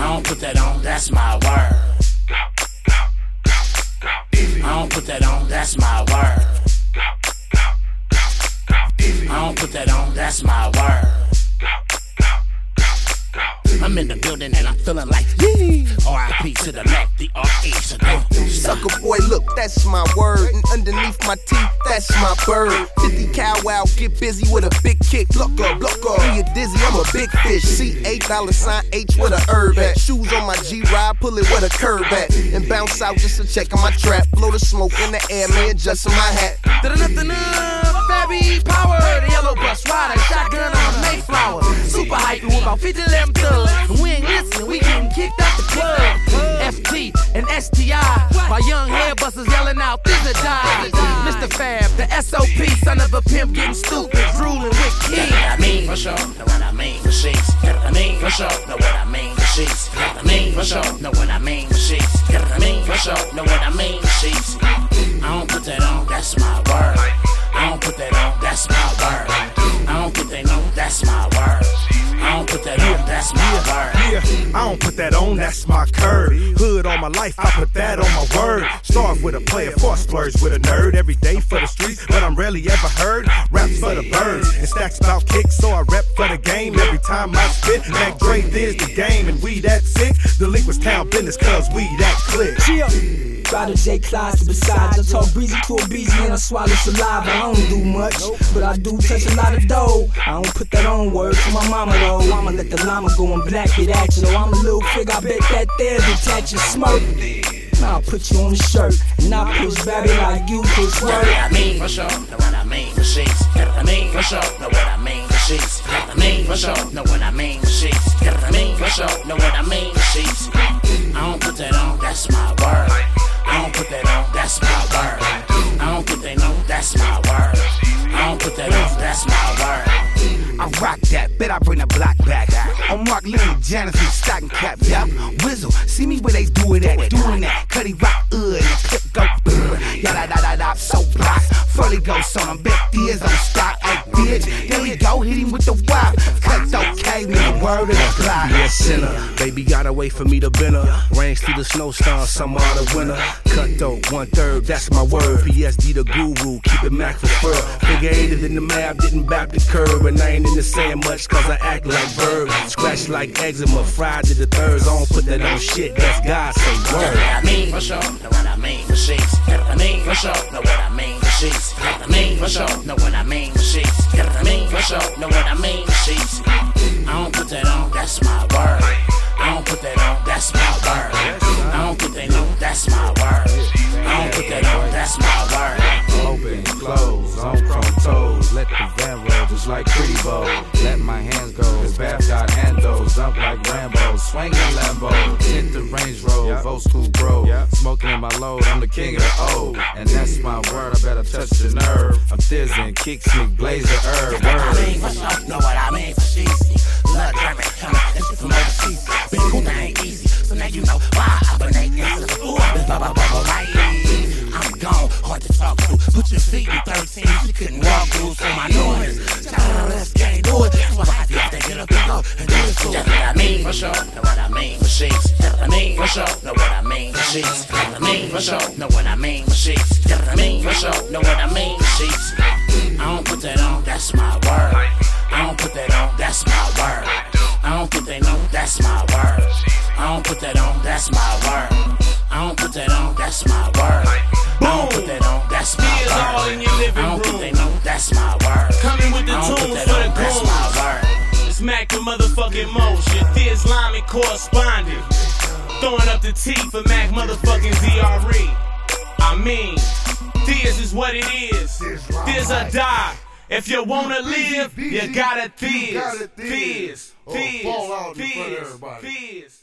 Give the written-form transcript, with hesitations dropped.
don't put that on, that's my word. I don't put that on, that's my word. I don't put that on, that's my word. I'm in the building and I'm feeling like yee. R.I.P. to the left, the R.E. Sucker boy, look, that's my word. And underneath my teeth, that's my bird. 50 cow wow, get busy with a big kick. Look up, when you're dizzy, I'm a big fish. $C$H with a herb at. Shoes on my G-Ride, pull it with a curb at. And bounce out just to check on my trap. Blow the smoke in the air, man, just in my hat. Fabby power, the yellow bus rider, shotgun on the Mayflower. Super hype with about 50 of them thugs. And we ain't listening, we getting kicked out the club. FT and STI, while young hairbusters yelling out, "Finna die." Mr. Fab, the SOP, son of a pimp, getting stupid, drooling with kids. Know what I mean for sure, know what I mean for sheets. Know what I mean for sure, know what I mean for sheets. Know what I mean for sure, know what I mean for sheets. Know what I mean for sure, know what I mean for sheets. I don't put that on, that's my word. I don't put that on, that's my word. I don't put that on, that's my word. I don't put that on, that's my word. I don't put that on, that's my curve. Hood all my life, I put that on my word. Start with a player, for splurge with a nerd. Every day for the streets, but I'm rarely ever heard. Raps for the birds, and stacks about kicks, so I rep for the game. Every time I spit, Mac Dre is the game, and we that sick. Delinquents town business, cause we that click. Rider J. Clyde to besides. I talk breezy to a breezy and I swallow saliva. I don't do much, but I do touch a lot of dough. I don't put that on word for my mama though. I'ma let the llama go and black it at you. Though I'm a little figure, I bet that there detach your smirk. Now I'll put you on the shirt, and I push baby like you push Know work. what I mean for sure, know what I mean for sheets. Know what I mean for sure, know what I mean for sheets. Know what I mean for sure, know what I mean for sheets. Know what I mean for sure, know what I mean for sheets. I don't put that on, that's my word. I don't put that on, that's my word. I don't put that on, that's my word. I don't put that on, that's my word. I rock that, bet I bring the block back. I'm Mark Lennon, Janice, and stocking cap, yup. Whizzle, see me where they do it at, doing that. Cuddy rock, and the clip go, yada da da da, so block. Furley Ghost on him, bet Diaz on stock, hey bitch. There we go, hit him with the wop. Cut okay, man, word of the block. Yeah, sinner, baby gotta wait for me to bend her. Rains through the snowstorm, summer or the winter. Cutthroat, 1/3, that's my word. PSD the guru, keep it Mac for fur. Figure 8 in the map, didn't bap the curb. And I ain't in the sand much cause I act like bird. Scratch like eczema, fried to the thirds. I don't put that on shit, that's God say Know word. what I mean for sure, know what I mean for sheets. Know what I mean for sure, know what I mean for sheets. Know what I mean for sure, know what I mean for sheets. Know what I mean for sure, know what I mean for sheets. I don't put that on, that's my word. I don't put that on, that's my word. I don't put that on, that's my word. I don't put that on, that's my word. Open, close, on chrome toes. Let the van roll just like Pretty Bow. Let my hands go, his bath got handles. Dump like Rambo, swinging Lambo. Tint the Range Rover, old school bro. Smoking in my load, I'm the king of the O. And that's my word, I better touch the nerve. I'm thizzing, kick sneak, blaze the herb. Know what I mean for sure, know what I mean for sheets. Blood German, coming, this shit from overseas. Been cool, that ain't easy, so now you know why I been ain't into the ooh, I've been bubble, right? I'm gone, hard to talk to. Put your feet in 13, she couldn't walk through, so my noise. Shout out, let's can't do it. So I have to get up and go and do it too. Know what I mean for sure, know what I mean for sheets. Know what I mean for sure, know what I mean for sheets. Know what I mean for sure, know what I mean for sheets. Know what I mean for sure, know what I mean for sheets. I don't put that on, that's my word. I don't put that on, that's my word. I don't put that on, that's my word. I don't put that on, that's my word. I don't put that on, that's my word. I don't put that on, that's my word. I don't put that on, that's my word. Coming with the I don't put tunes that for the on, that's goons. my word. It's Mac the motherfucking motion. Thea's Lyman correspondent. Throwing up the T for Mac motherfucking DRE. I mean, Thea's is what it is. Thea's a die. If you wanna live, you gotta Thea's. Thea's. Thea's. Thea's.